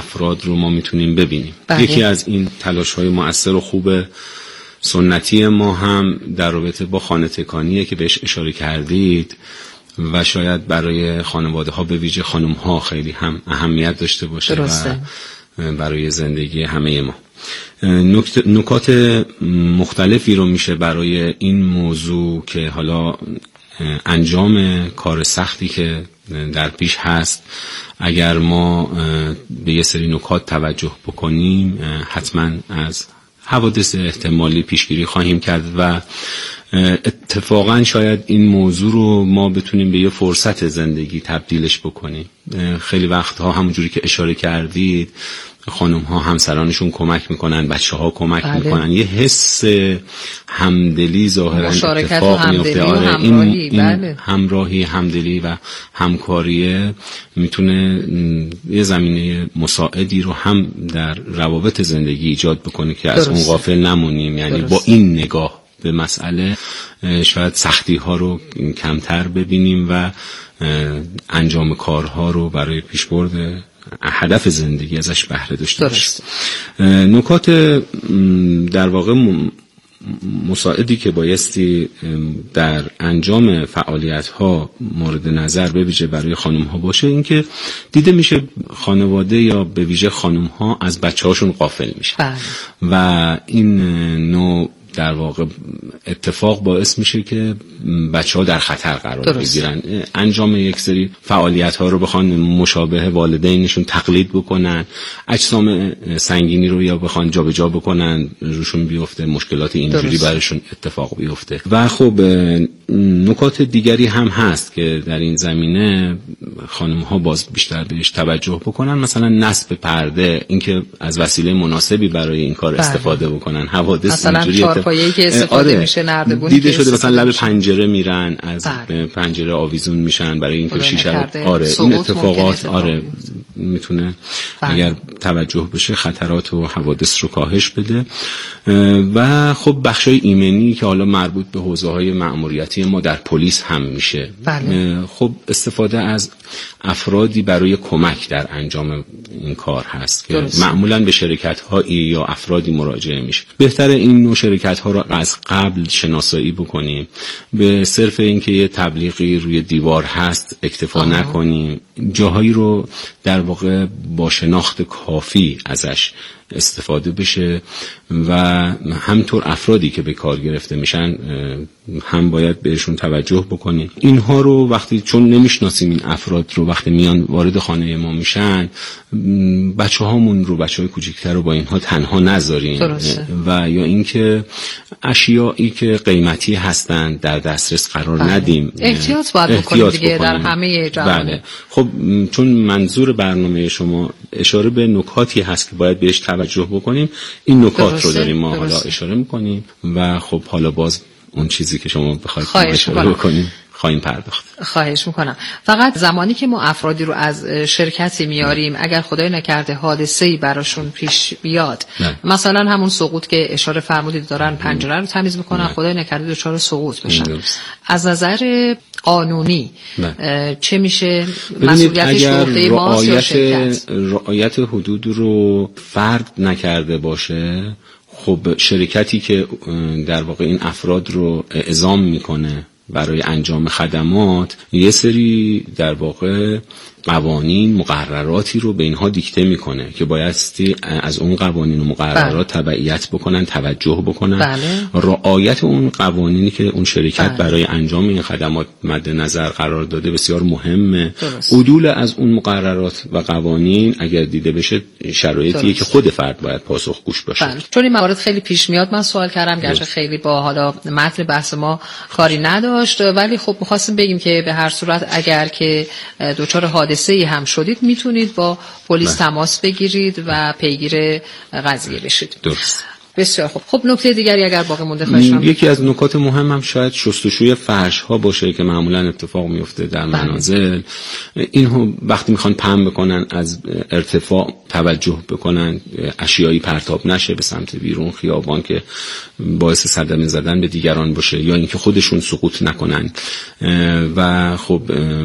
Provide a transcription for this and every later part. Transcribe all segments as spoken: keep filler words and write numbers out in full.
افراد رو ما میتونیم ببینیم. بله. یکی از این تلاش‌های مؤثر و خوب سنتی ما هم در رابطه با خانه تکانیه که بهش اشاره کردید و شاید برای خانواده ها به ویژه خانم ها خیلی هم اهمیت داشته باشه. درسته. و برای زندگی همه ما نکات مختلفی رو میشه برای این موضوع که حالا انجام کار سختی که در پیش هست اگر ما به یه سری نکات توجه بکنیم حتما از حوادث احتمالی پیشگیری خواهیم کرد و اتفاقا شاید این موضوع رو ما بتونیم به یه فرصت زندگی تبدیلش بکنیم. خیلی وقتها همونجوری که اشاره کردید خانم ها همسرانشون کمک میکنن، بچه ها کمک بله. میکنن، یه حس همدلی ظاهرا اتفاق میفته. آره این, این بله. همراهی، همدلی و همکاریه میتونه یه زمینه مساعدی رو هم در روابط زندگی ایجاد بکنه که از اون غافل نمونیم. یعنی درست. با این نگاه به مسئله شاید سختی ها رو کمتر ببینیم و انجام کارها رو برای پیشبرد هدف زندگی ازش بهره داشته باشیم. نکات در واقع مساعدی که بایستی در انجام فعالیت ها مورد نظر به ویژه برای خانم ها باشه این که دیده میشه خانواده یا به ویژه خانم ها از بچه هاشون غافل میشه و این نوع در واقع اتفاق باعث میشه که بچه ها در خطر قرار بگیرن. انجام یک سری فعالیت ها رو بخوان مشابه والدینشون تقلید بکنن، اجسام سنگینی رو یا بخوان جا به جا بکنن روشون بیفته، مشکلات اینجوری براشون اتفاق بیفته. و خب نکات دیگری هم هست که در این زمینه خانم ها باز بیشتر بهش توجه بکنن، مثلا نصب پرده، اینکه از وسیله مناسبی برای این کار بله. استفاده بکنن. حوادث اینجوری پایه‌ای که استفاده آره. میشه، نردبونی دیده شده مثلا لب پنجره میرن، از بله. پنجره آویزون میشن برای اینکه شیشه آره این اتفاقات آره میتونه اگر توجه بشه خطرات و حوادث رو کاهش بده. و خب بخشای ایمنی که حالا مربوط به حوزه‌های مأموریتی ما در پلیس هم میشه بله. خب استفاده از افرادی برای کمک در انجام این کار هست که درست. معمولا به شرکت‌هایی یا افرادی مراجعه میشه. بهتره این نوع شرکت‌ها رو از قبل شناسایی بکنیم، به صرف اینکه یه تبلیغی روی دیوار هست اکتفا آه. نکنیم، جاهایی رو در واقع با شناخت کافی ازش استفاده بشه و همطور افرادی که به کار گرفته میشن هم باید بهشون توجه بکنیم. اینها رو وقتی چون نمیشناسیم این افراد رو وقتی میان وارد خانه ما میشن بچه هامون رو بچه های کوچیکتر رو با اینها تنها نذاریم درسته. و یا اینکه اشیایی که قیمتی هستن در دسترس قرار بله. ندیم. احتیاط باید بکنیم دیگه در همه جوامع. بله. خب چون منظور برنامه شما اشاره به نکاتی هست که باید بهش توجه بکنیم، این نکات درسته. رو داریم ما درسته. حالا اشاره میکنیم و خب حالا باز اون چیزی که شما بخواید اشاره بکنیم خواهیم پرداخت. خواهش میکنم. فقط زمانی که ما افرادی رو از شرکتی میاریم نه. اگر خدای نکرده حادثه‌ای براشون پیش بیاد نه. مثلا همون سقوط که اشاره فرمودید دارن پنجره رو تمیز میکنن نه. خدای نکرده دچار سقوط بشن نه. از نظر قانونی نه. چه میشه مسئولیتش به عهده ماست یا شرکت؟ رعایت حدود رو فرد نکرده باشه خب شرکتی که در واقع این افراد رو اعزام میکنه برای انجام خدمات یه سری در واقع قوانین مقرراتی رو به اینها دیکته میکنه که بایستی از اون قوانین و مقررات بله. تبعیت بکنن، توجه بکنن. بله. رعایت اون قوانینی که اون شرکت بله. برای انجام این خدمات مد نظر قرار داده بسیار مهمه. درست. عدول از اون مقررات و قوانین اگر دیده بشه شرایطیه که خود فرد باید پاسخگوش باشه. بله. چون این موارد خیلی پیش میاد من سوال کردم گرچه خیلی با حالا متن بحث ما کاری نداشت ولی خب می‌خواستیم بگیم که به هر صورت اگر که دچار حادثه‌ای هم شدید میتونید با پلیس تماس بگیرید و پیگیر قضیه بشید. درست. بسیار خوب. خب نکته دیگری اگر باقی مونده خواهش کنم. یکی از نکات مهم هم شاید شستشوی فرش ها باشه که معمولا اتفاق میفته در منازل. اینو وقتی میخوان پهن بکنن از ارتفاع توجه بکنن اشیایی پرتاب نشه به سمت بیرون خیابان که باعث صدمه زدن به دیگران باشه یا اینکه خودشون سقوط نکنن. و خب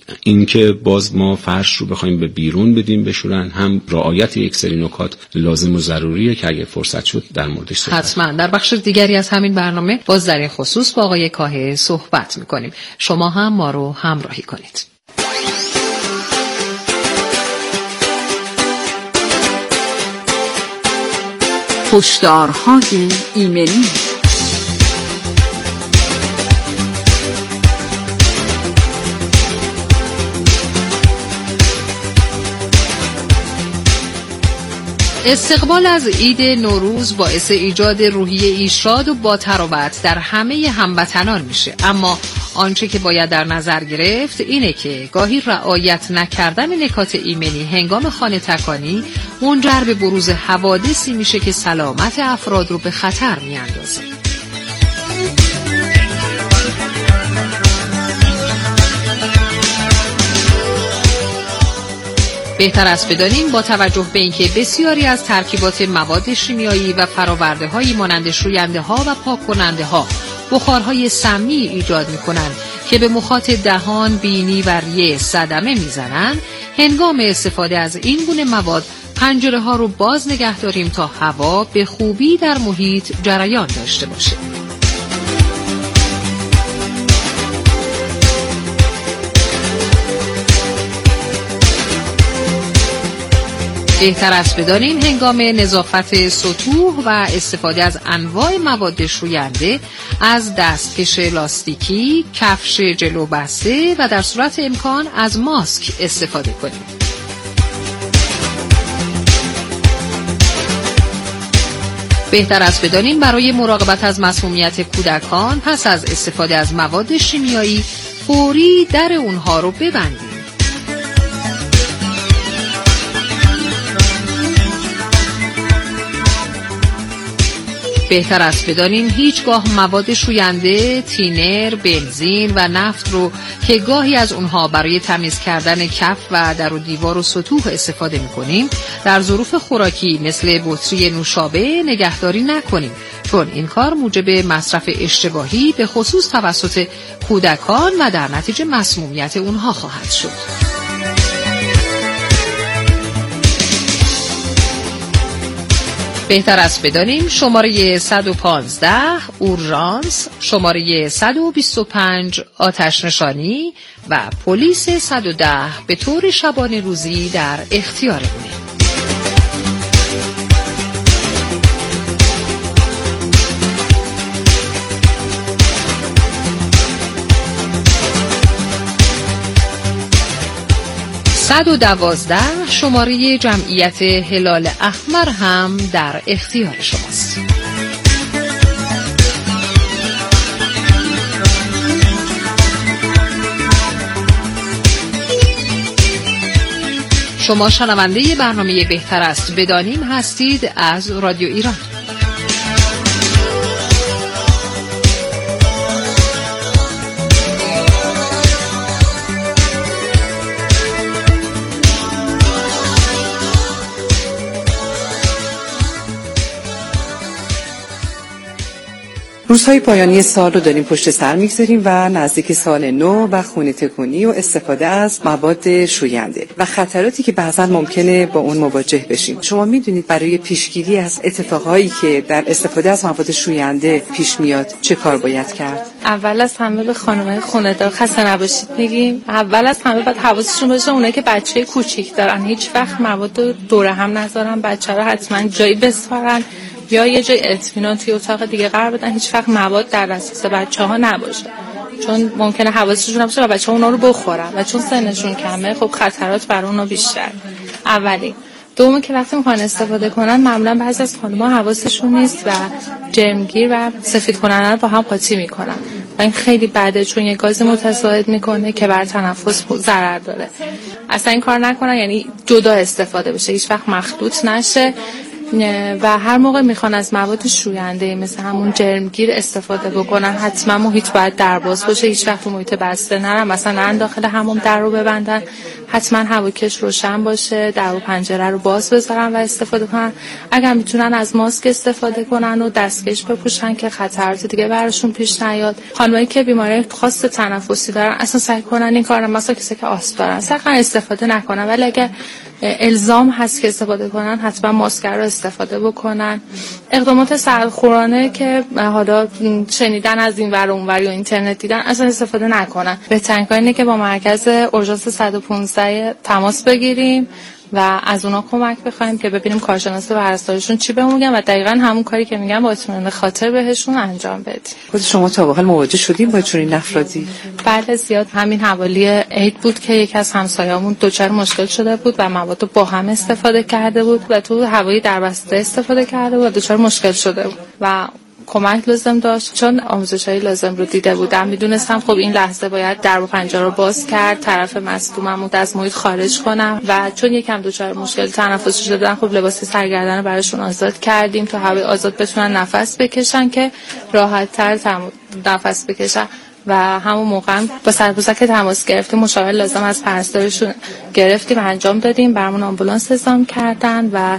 اینکه باز ما فرش رو بخوایم به بیرون بدیم بشورن، هم رعایت یک سری نکات لازم و ضروریه که اگه فرصت شد در موردش صحبت حتما در بخش دیگری از همین برنامه باز در این خصوص با آقای کاهه صحبت میکنیم. شما هم ما رو همراهی کنید. هشدارهای ایمنی. استقبال از عید نوروز باعث ایجاد روحیه شاد و با تراوت در همه هموطنان میشه، اما آنچه که باید در نظر گرفت اینه که گاهی رعایت نکردن نکات ایمنی هنگام خانه تکانی منجر به بروز حوادثی میشه که سلامت افراد رو به خطر میاندازه. بهتر است بدانیم با توجه به اینکه بسیاری از ترکیبات مواد شیمیایی و فرآورده‌هایی مانند شوینده‌ها و پاک‌کننده‌ها بخارهای سمی ایجاد می‌کنند که به مخاط دهان، بینی و ریه صدمه می‌زنند، هنگام استفاده از این گونه مواد پنجره‌ها رو باز نگه داریم تا هوا به خوبی در محیط جریان داشته باشه. بهتر است بدانیم هنگام نظافت سطوح و استفاده از انواع مواد شوینده از دستکش لاستیکی، کفش جلو بسته و در صورت امکان از ماسک استفاده کنیم. بهتر است بدانیم برای مراقبت از مسمومیت کودکان پس از استفاده از مواد شیمیایی فوری در اونها رو ببندیم. بهتر است بدانیم هیچگاه مواد شوینده، تینر، بنزین و نفت رو که گاهی از اونها برای تمیز کردن کف و در و دیوار و سطوح استفاده می‌کنیم در ظروف خوراکی مثل بطری نوشابه نگهداری نکنیم، چون این کار موجب مصرف اشتباهی به خصوص توسط کودکان و در نتیجه مسمومیت اونها خواهد شد. بهتر است بدانیم شماره صد و پانزده اورژانس، شماره صد و بیست و پنج آتش نشانی و پلیس صد و ده به طور شبانه روزی در اختیارمونه. صد و دوازده شماره جمعیت هلال احمر هم در اختیار شماست. شما شنونده برنامه بهتر است بدانیم هستید از رادیو ایران. روزهای پایانی سال رو داریم پشت سر میگذاریم و نزدیک سال نو و خونه تکونی و استفاده از مواد شوینده و خطراتی که بعضا ممکنه با اون مواجه بشیم. شما میدونید برای پیشگیری از اتفاقایی که در استفاده از مواد شوینده پیش میاد چه کار باید کرد؟ اول از همه به خانم‌های خونه‌دار خسته نباشید میگیم. اول از همه باید حواسشون باشه اونایی که بچه کوچیک دارن هیچ وقت مواد دور هم نذارن، بچه رو حتما جایی بسپارن یا یه جای اطمینان توی اتاق دیگه قرار بدن. هیچ وقت مواد در دسترس بچه‌ها نباشه، چون ممکنه حواسشون نباشه و بچه‌ها اونا رو بخورن و چون سنشون کمه خب خطرات برای اونا بیشتر. اولی. دومی که وقتی میخوان استفاده کنن معمولا بعضی از خانم‌ها حواسشون نیست و جرمگیر و سفید کننده رو با هم قاطی میکنن و این خیلی بده، چون یه گاز متزاید میکنه که بر تنفس ضرر داره. اصلا این کار نکنن، یعنی جدا استفاده بشه، هیچ وقت مخلوط نشه. و هر موقع میخوان از مواد شوینده مثل همون جرمگیر استفاده بکنن حتما محیط باید در باز باشه، هیچ وقت محیط بسته نرن، مثلا داخل حمام در رو ببندن، حتما هواکش روشن باشه، در و پنجره رو باز بذارن و استفاده کنن. اگر میتونن از ماسک استفاده کنن و دستکش بپوشن که خطرات دیگه براشون پیش نیاد. خانمایی که بیماری خاص تنفسی دارن اصلا سعی کنن این کارو، مثلا کسی که آسم دارن سعی استفاده نکنن، ولی اگه الزام هست که استفاده کنن حتما ماسک رو استفاده بکنن. اقدامات سرخورانه که حالا شنیدن از این ور و اون ور یا اینترنت دیدن اصلا استفاده نکنن. بهترین کار اینه که با مرکز اورژانس صد و پانزده تماس بگیریم و از اونا کمک بخوایم که ببینیم کارشناس پرستارشون چی بهمون میگن و دقیقاً همون کاری که میگن با اطمینان خاطر بهشون انجام بدیم. خود شما تا واقعا مواجه شدین با چنین افرادی؟ بله زیاد. همین حوالی عید بود که یکی از همسایه‌مون دچار مشکل شده بود و مواد با هم استفاده کرده بود و تو هوایی دربسته استفاده کرده بود و دچار مشکل شده بود و کمک لازم داشت. چون آموزش‌های لازم رو دیده بودم میدونستم خب این لحظه باید در و پنجره رو باز کرد، طرف مصدومم رو از محیط خارج کنم و چون یکم دچار مشکل تنفسی شدن خب لباس سرگردن براشون آزاد کردیم تا هوای آزاد بتونن نفس بکشن که راحت‌تر تم... نفس بکشن و همون موقع با سرپوزک تماس گرفتیم، مشاور لازم از پرستارشون گرفتیم، انجام دادیم، برامون آمبولانس اعزام کردن و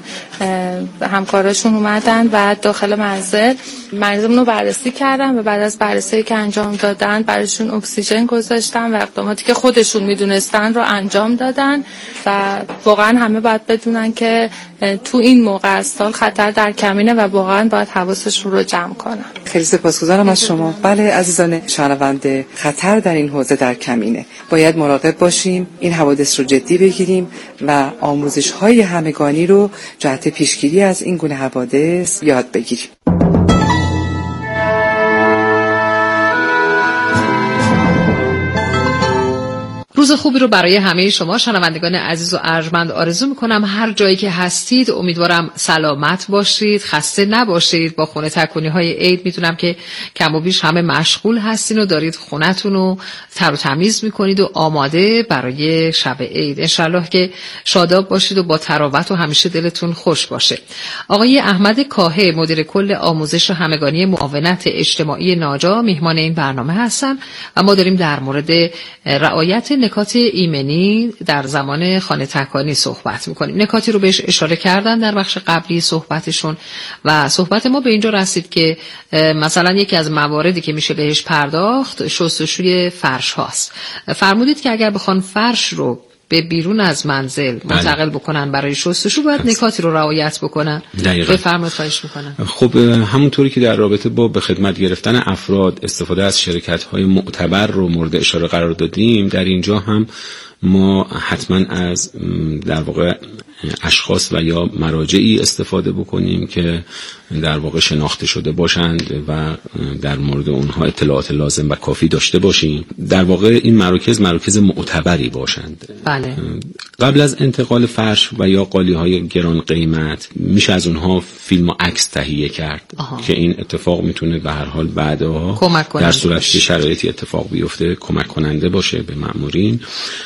همکاراشون اومدن و داخل منزل مریضمون رو بررسی کردن و بعد از بررسی که انجام دادن براشون اکسیژن گذاشتن و اقداماتی که خودشون میدونستن رو انجام دادن و واقعا همه باید بدونن که تو این موقع از سال خطر در کمینه و واقعا باید حواسشون رو جمع کنن. خیلی سپاسگزارم از شما. بله عزیزان شنونده، خطر در این حوزه در کمینه. باید مراقب باشیم، این حوادث رو جدی بگیریم و آموزش‌های همگانی رو جهت پیشگیری از این گونه حوادث یاد بگیریم. روز خوبی رو برای همه شما شنوندگان عزیز و ارجمند آرزو میکنم. هر جایی که هستید امیدوارم سلامت باشید، خسته نباشید. با خونه تکونی های عید میتونم که کم و بیش همه مشغول هستین و دارید خونتون رو تر و تمیز میکنید و آماده برای شب عید. انشالله که شاداب باشید و با تراوت و همیشه دلتون خوش باشه. آقای احمد کاهه مدیر کل آموزش همگانی معاونت اجتماعی ناجا میهمان این برنامه هستن و ما داریم در مورد رعایت نکات ایمنی در زمان خانه تکانی صحبت میکنیم. نکاتی رو بهش اشاره کردن در بخش قبلی صحبتشون و صحبت ما به اینجا رسید که مثلا یکی از مواردی که میشه بهش پرداخت شستشوی فرش هاست. فرمودید که اگر بخوان فرش رو به بیرون از منزل منتقل بکنن برای شستشو باید نکاتی رو رعایت بکنن. بفرمایید خواهش میکنم. خب همونطوری که در رابطه با به خدمت گرفتن افراد استفاده از شرکت‌های معتبر رو مورد اشاره قرار دادیم، در اینجا هم ما حتما از در واقع اشخاص و یا مراجعی استفاده بکنیم که در واقع شناخته شده باشند و در مورد اونها اطلاعات لازم و کافی داشته باشیم. در واقع این مراکز مراکز معتبری باشند. بله. قبل از انتقال فرش و یا قالی‌های گران قیمت میشه از اونها فیلم و عکس تهیه کرد. آها. که این اتفاق میتونه به هر حال بعدها در صورتی که شرایطی اتفاق بیفته کمک کننده باشه به مأمورین.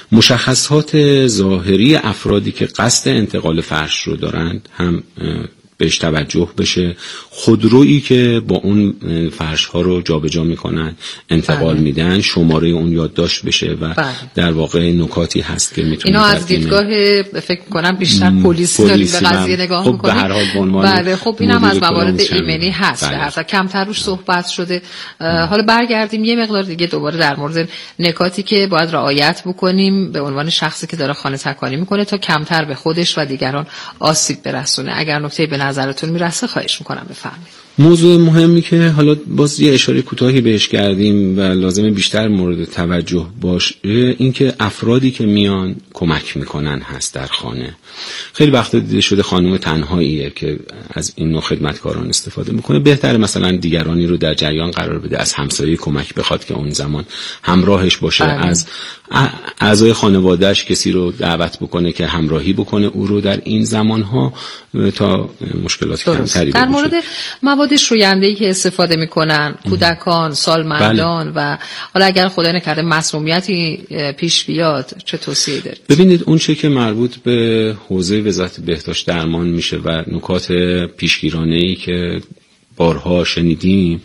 مشخصات ظاهری افرادی که قصد انتقال فرش رو دارند هم بهش توجه بشه. خودرویی که با اون فرش ها رو جابجا میکنن انتقال بله. میدن شماره اون یادداشت بشه و بله. در واقع نکاتی هست که میتونه اینا از دیدگاه فکر کنم بیشتر پلیس داریم به قضیه نگاه خب میکنیم. به هر حال بله خب اینم از موارد ایمنی هست. بله. هست کمتر روش صحبت شده. حالا برگردیم یه مقدار دیگه دوباره در مورد نکاتی که باید رعایت بکنیم به عنوان شخصی که داره خانه تکانی میکنه تا کمتر به خودش و دیگران آسیب برسونه. اگر نکته به نظرتون میرسه خواهش میکنم بفرمایید. موضوع مهمی که حالا باز یه اشاره کوتاهی بهش کردیم و لازمه بیشتر مورد توجه باشه این که افرادی که میان کمک میکنن هست در خانه. خیلی وقتا دیده شده خانم تنهاییه که از این نوع خدمتکاران استفاده میکنه. بهتره مثلا دیگرانی رو در جریان قرار بده، از همسایه کمک بخواد که اون زمان همراهش باشه. بله. از اعضای خانواده‌اش کسی رو دعوت بکنه که همراهی بکنه او رو در این زمانها تا مشکلات کمتری در مورد مواد مواد شوینده‌ای که استفاده میکنن کودکان، سالمندان بله. و حالا اگر خدای نکرده مسمومیتی پیش بیاد چه توصیه‌ای دارید؟ ببینید اون چه که مربوط به حوزه وزارت بهداشت درمان میشه و نکات پیشگیرانه‌ای که بارها شنیدیم،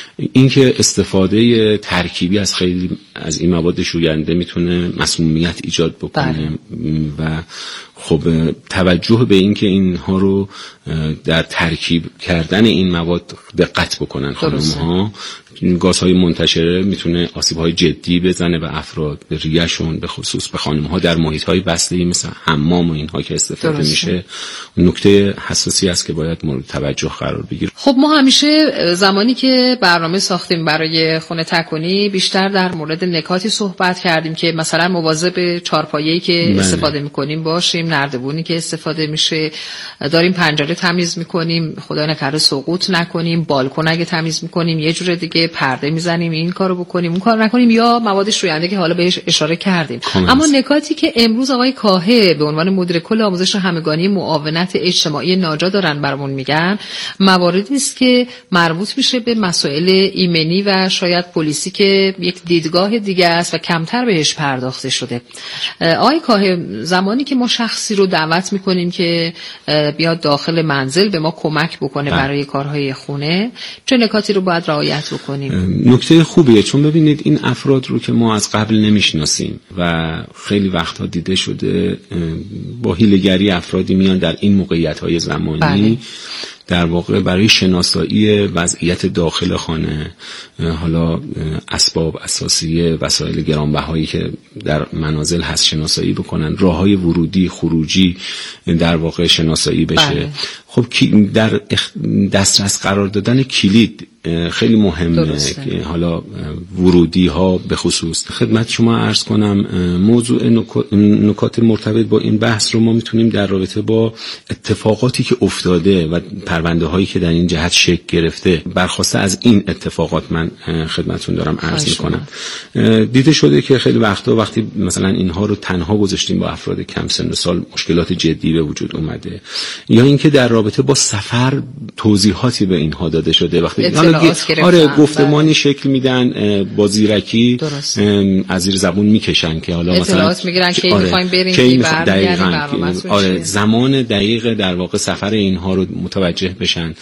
اینکه استفاده ترکیبی از خیلی از این مواد شوینده میتونه مسمومیت ایجاد بکنه بله. و خب توجه به این که اینها رو در ترکیب کردن این مواد دقت بکنن خانم‌ها. گازهای منتشره میتونه آسیب‌های جدی بزنه به افراد، به ریه‌شون، به خصوص به خانم‌ها در محیط‌های بسته‌ای مثل حمام و اینها که استفاده درسته. میشه نکته حساسی است که باید مورد توجه قرار بگیره. خب ما همیشه زمانی که برنامه ساختیم برای خونه تکونی بیشتر در مورد نکاتی صحبت کردیم که مثلا مواظب چارپایه‌ای که بله. استفاده می‌کنیم باشیم، نردبونی که استفاده میشه، داریم پنجره تمیز می‌کنیم، خدا نکنه سقوط نکنیم، بالکن اگه تمیز می‌کنیم یه جور دیگه پرده میزنیم، این کارو بکنیم اون کار نکنیم، یا مواد شوینده که حالا بهش اشاره کردیم. اما نکاتی که امروز آقای کاهه به عنوان مدیر کل آموزش همگانی معاونت اجتماعی ناجا دارن برامون میگن، مواردی است که مربوط میشه به مسائل ایمنی و شاید پلیسی که یک دیدگاه دیگه است و کمتر بهش پرداخته شده. آقای کاهه، زمانی که ما شخصی رو دعوت میکنیم که بیاد داخل منزل به ما کمک بکنه ده. برای کارهای خونه، چه نکاتی رو باید رعایت بکنیم؟ نکته خوبیه، چون ببینید این افراد رو که ما از قبل نمیشناسیم و خیلی وقتها دیده شده با حیله‌گری افرادی میان در این موقعیت‌های زمانی بله. در واقع برای شناسایی وضعیت داخل خانه، حالا اسباب اساسیه، وسایل گرانبهایی که در منازل هست شناسایی بکنن، راههای ورودی خروجی در واقع شناسایی بشه بله. خب در دسترس قرار دادن کلید خیلی مهمه درسته. که حالا ورودی ها به خصوص خدمت شما عرض کنم، موضوع نکات مرتبط با این بحث رو ما میتونیم در رابطه با اتفاقاتی که افتاده و پرونده هایی که در این جهت شکل گرفته برخواسته از این اتفاقات من خدمتتون دارم عرض میکنم. دیده شده که خیلی وقتا وقتی مثلا اینها رو تنها گذاشتیم با افراد کم سن و سال مشکلات جدی به وجود اومده، یا اینکه در رابطه با سفر توضیحاتی به اینها داده شده، وقتی آره گفتمانی شکل میدن با زیرکی از زیر زبون میکشن که حالا مثلا اطلاعات میگیرن که آره میخوایم بریم دقیقاً آره زمان دقیق در واقع سفر اینها رو متوجه بشن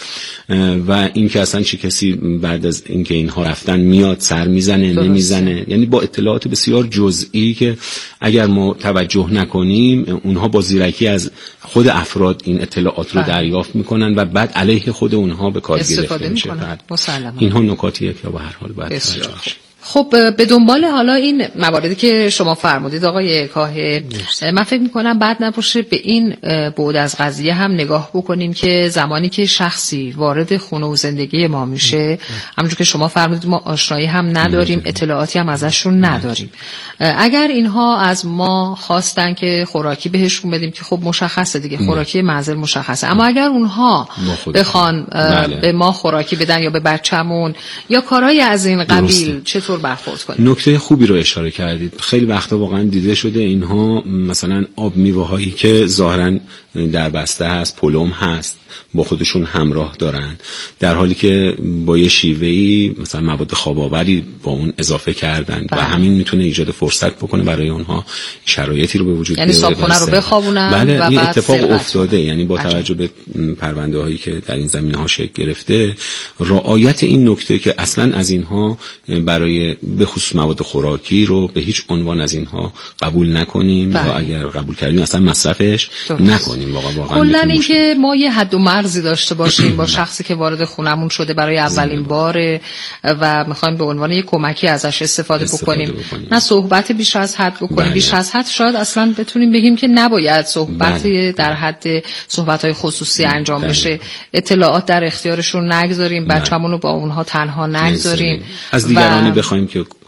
و اینکه اصلا چه کسی بعد از اینکه اینها رفتن میاد سر میزنه نمیزنه، یعنی با اطلاعات بسیار جزئی که اگر ما توجه نکنیم اونها با زیرکی از خود افراد این اطلاعات رو دریافت میکنن و بعد علیه خود اونها به کار گرفته میشه. اینها نکاتیه که به هر حال باید توجه بشه. خب به دنبال حالا این مواردی که شما فرمودید آقای کاهه، من فکر میکنم بعد نباشه به این بعد از قضیه هم نگاه بکنیم که زمانی که شخصی وارد خونه و زندگی ما میشه، همونجور که شما فرمودید ما آشنایی هم نداریم، اطلاعاتی هم ازشون نداریم، اگر اینها از ما خواستن که خوراکی بهشون بدیم که خب مشخصه دیگه خوراکی منزل مشخصه، اما اگر اونها بخوان به ما خوراکی بدن یا به بچه‌مون یا کارهای از این قبیل چطور برخورد کنیم؟ نکته خوبی رو اشاره کردید. خیلی وقتا واقعا دیده شده اینها مثلا آب میوه‌هایی که ظاهراً در بسته هست، پلم هست، با خودشون همراه دارن، در حالی که با یه شیوهی مثلا مواد خواب‌آوری با اون اضافه کردن بله. و همین میتونه ایجاد فرصت بکنه برای اونها شرایطی رو به وجود بیاره، یعنی صابخونه رو بخوابونن بله. و این بعد اتفاق افتاده، یعنی با توجه به پرونده‌هایی که در این زمینه‌ها شکل گرفته، رعایت این نکته که اصلا از اینها برای به خصوص مواد خوراکی رو به هیچ عنوان از اینها قبول نکنیم بله. و اگر قبول کردیم اصلا مصرفش درست. نکنیم. واقعا واقعا کلا اینکه ما یه حد و مرزی داشته باشیم با شخصی که وارد خونمون شده برای اولین باره و میخوایم به عنوان یک کمکی ازش استفاده, استفاده بکنیم. بکنیم نه صحبت بیش از حد بکنیم بله. بیش از حد شاید اصلا بتونیم بگیم که نباید صحبت بله. در حد صحبت‌های خصوصی بله. انجام بله. بشه، اطلاعات در اختیارشون نگذاریم، بچه‌مون رو با اونها تنها نگذاریم، از دیگران و... بخوایم که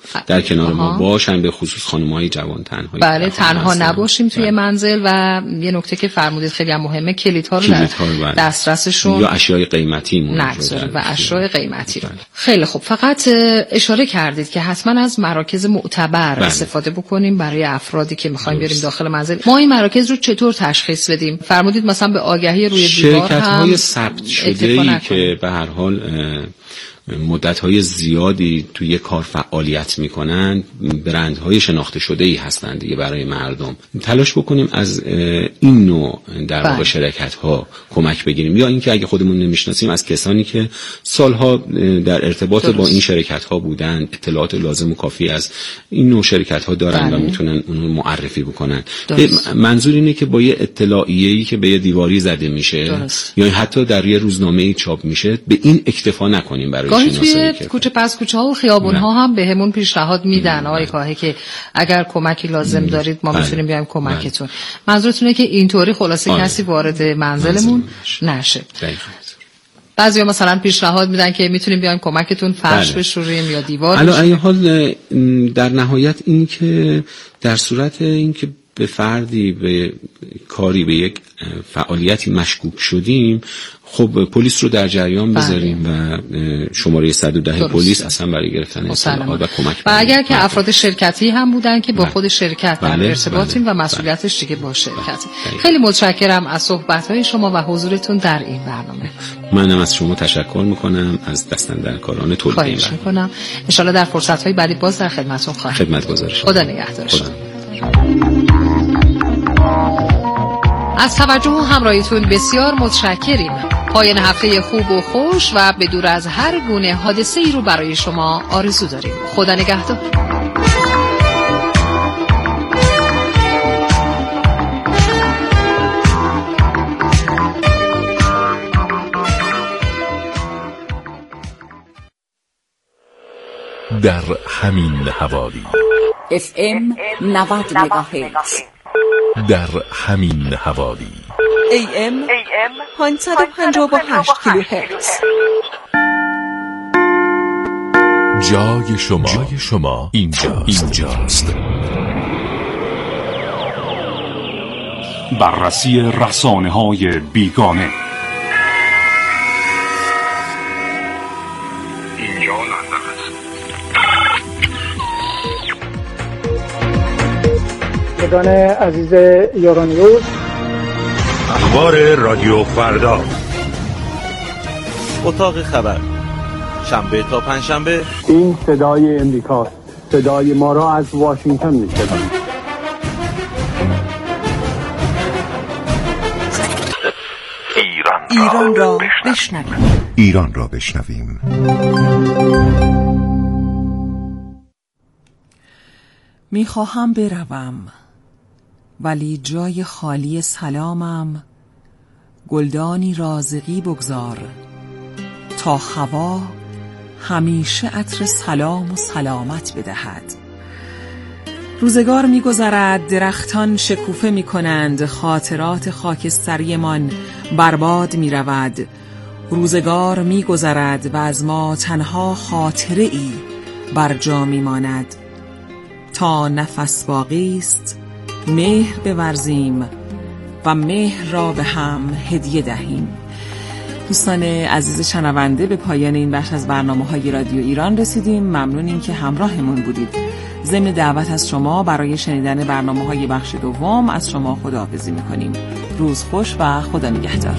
در کنار آها. ما باشن، به خصوص خانم‌های جوان تنها. بله تنها نباشیم توی بله. منزل. و یه نکته که فرمودید خیلی مهمه، کلیدها رو در بله. دسترسشون یا اشیای قیمتی نگذاریم و اشیای قیمتی رو. خیلی خوب. فقط اشاره کردید که حتما از مراکز معتبر بله. استفاده بکنیم برای افرادی که می‌خوایم بریم داخل منزل. ما این مراکز رو چطور تشخیص بدیم؟ فرمودید مثلا به آگهی روی دیوار هم شرکت‌های ثبت شده‌ای که به هر حال مدت‌های زیادی توی یک کار فعالیت می‌کنند، برندهای شناخته شده‌ای هستند دیگه برای مردم. تلاش بکنیم از این نوع در واقع شرکت‌ها کمک بگیریم، یا اینکه اگه خودمون نمی‌شناسیم از کسانی که سالها در ارتباط درست. با این شرکت‌ها بودن، اطلاعات لازم و کافی از این نوع شرکت‌ها دارن بله. و میتونن اون رو معرفی بکنن. منظور اینه که با یه اطلاعیه‌ای که به یه دیواری زده میشه درست. یا حتی در یه روزنامه‌ای چاپ میشه به این اکتفا نکنیم برای گاهی توی کوچه پس کوچه ها و خیابون ها هم بهمون پیشنهاد میدن آقای کاهی که اگر کمکی لازم دارید ما میتونیم بیایم کمکتون. منظورتونه که اینطوری خلاصه آره. کسی وارد منزلمون نشه. بعضیا مثلا پیشنهاد میدن که میتونیم بیایم کمکتون فرش بله. بشوریم یا دیوار بشوریم. علی حال در نهایت این که در صورت این که به فردی به کاری به یک فعالیتی مشکوک شدیم، خب پلیس رو در جریان بذاریم بله. و شماره صد و ده پلیس اصلا برای گرفتن اطلاعات و کمک و اگر که افراد شرکتی هم بودن که با خود شرکت در بله. ارتباطیم بله. و مسئولیتش دیگه با شرکت. بله. خیلی متشکرم از صحبت‌های شما و حضورتون در این برنامه. منم از شما تشکر میکنم، از دستاندرکاران تولید. خواهش میکنم. ان شاءالله در فرصت‌های بعدی باز در خدمتتون خواهم. خدمتگزار شما. خدا نگهدارتون. از توجه و همراهیتون بسیار متشکریم. پایان هفته خوب و خوش و به دور از هر گونه حادثه‌ای رو برای شما آرزو داریم. خدا نگهدار. در همین حوالی اف ام نود مگاهرتز، در همین حوالی ای ام پانصد و پنجاه و هشت کیلوهرتز. جای شما جای شما اینجاست. اینجاست. بررسی رسانه‌های بیگانه. اینجا لندن است. یگان عزیز یورانیوز، اخبار رادیو فردا، اتاق خبر، شنبه تا پنجشنبه. این صدای امریکاست، صدای ما را از واشنگتن می‌شنوید. ایران, ایران را بشنویم. ایران را بشنویم. میخواهم بروم ولی جای خالی سلامم گلدانی رازقی بگذار تا هوا همیشه عطر سلام و سلامت بدهد. روزگار می‌گذرد، درختان شکوفه می‌کنند، خاطرات خاکستریمان برباد می‌رود. روزگار می‌گذرد و از ما تنها خاطره‌ای بر جا می‌ماند. تا نفس باقی است مهر بورزیم و مهر را به هم هدیه دهیم. دوستان عزیز شنونده، به پایان این بخش از برنامه‌های رادیو ایران رسیدیم. ممنونیم که همراهمون بودید. ضمن دعوت از شما برای شنیدن برنامه‌های بخش دوم از شما خداحافظی می‌کنیم. روز خوش و خدا نگهدار.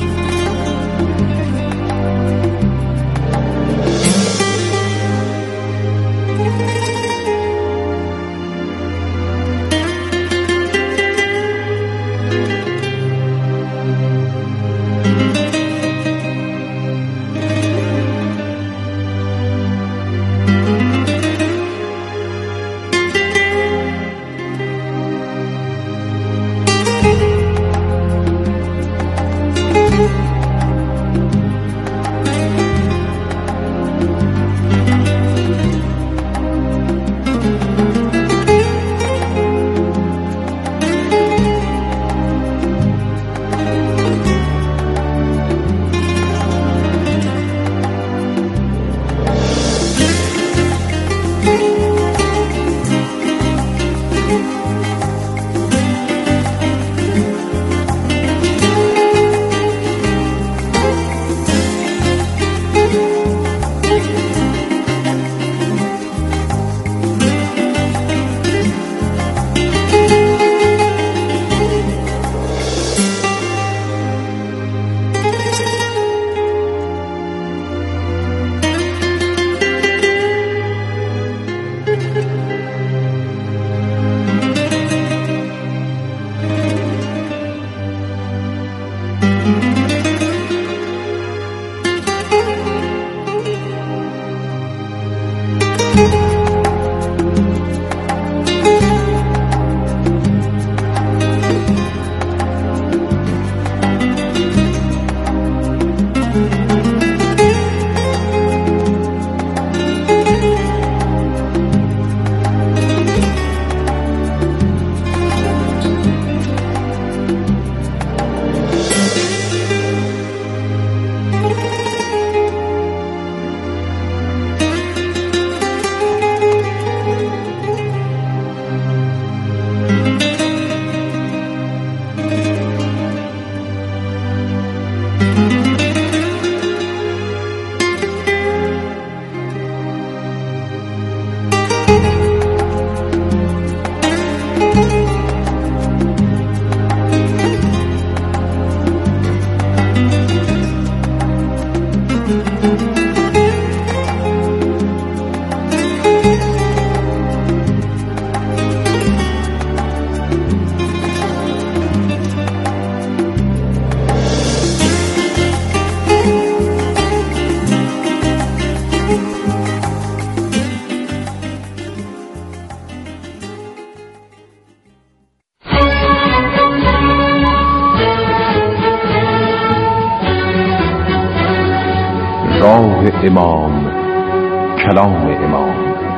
راه امام، کلام امام.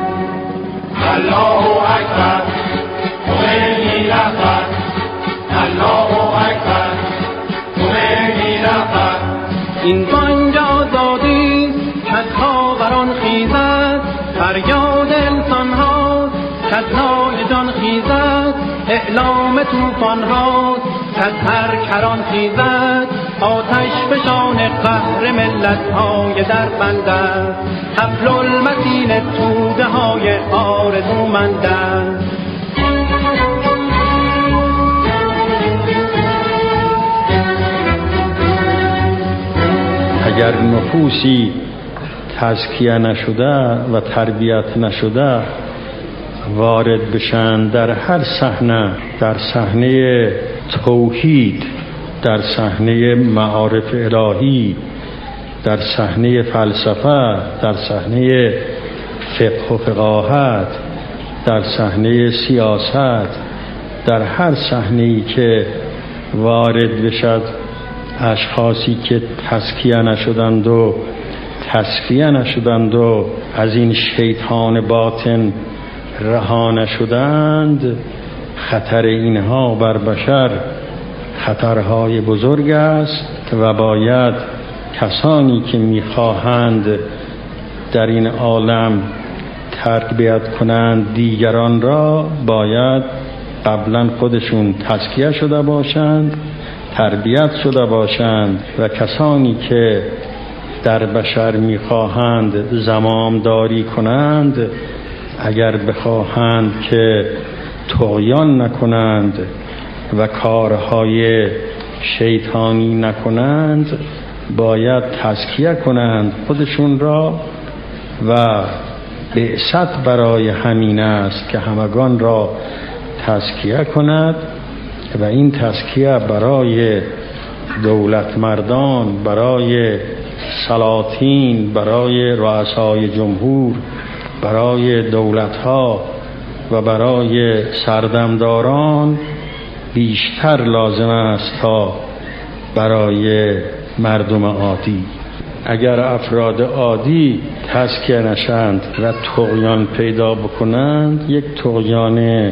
الله اکبر، خمینی رهبر. الله اکبر، خمینی رهبر. این بانگ آزادی کز خاوران خیزد، فریاد انسان ها کز نای جان خیزد، اعلام طوفان ها کز هر کران خیزد، آتش فشان قهر ملت های در بند است، حبل المتین توده های آرزومند است. اگر نفوسی تزکیه نشده و تربیت نشده وارد بشن در هر صحنه، در صحنه توحید، در صحنه معارف الهی، در صحنه فلسفه، در صحنه فقه و فقاهت، در صحنه سیاست، در هر صحنه‌ای که وارد بشد اشخاصی که تزکیه نشدند و تصفیه نشدند و از این شیطان باطن رها نشدند، خطر اینها بر بشر خطرهای بزرگ است و باید کسانی که میخواهند در این عالم تربیت کنند دیگران را باید قبلا خودشون تزکیه شده باشند، تربیت شده باشند و کسانی که در بشر میخواهند زمامداری کنند اگر بخواهند که طغیان نکنند و کارهای شیطانی نکنند باید تزکیه کنند خودشون را و بعثت برای همین است که همگان را تزکیه کند و این تزکیه برای دولت مردان، برای سلاطین، برای رؤسای جمهور، برای دولت‌ها و برای سردمداران بیشتر لازم است تا برای مردم عادی. اگر افراد عادی تزکیه نشند و طغیان پیدا بکنند، یک طغیان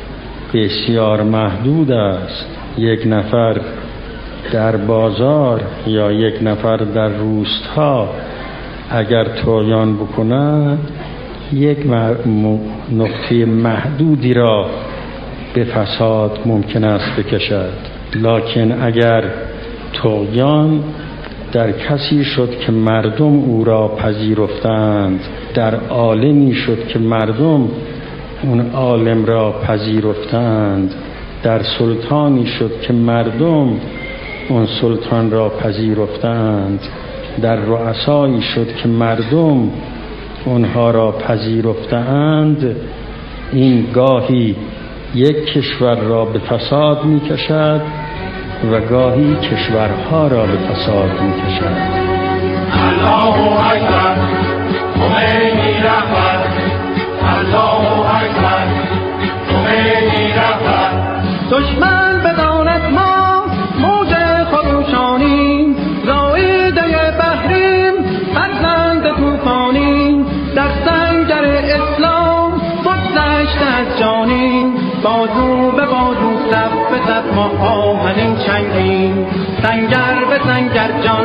بسیار محدود است. یک نفر در بازار یا یک نفر در روستا اگر طغیان بکنند یک نقطه محدودی را به فساد ممکن است بکشد، لکن اگر طغیان در کسی شد که مردم او را پذیرفتند، در عالمی شد که مردم اون عالم را پذیرفتند، در سلطانی شد که مردم اون سلطان را پذیرفتند، در رؤسایی شد که مردم اونها را پذیرفتند، این گاهی یک کشور را به فساد می کشد و گاهی کشورها را به فساد می کشد. الله اکبر، خمینی رهبر. الله اکبر، خمینی رهبر. دشمن بداند ما موج خروشانیم، زائده بحریم، فرزند طوفانیم، در سنگر اسلام بگذشته از جانیم، بازو به بازو صف به صف ما آهنین چنگیم، سنگر به سنگر جان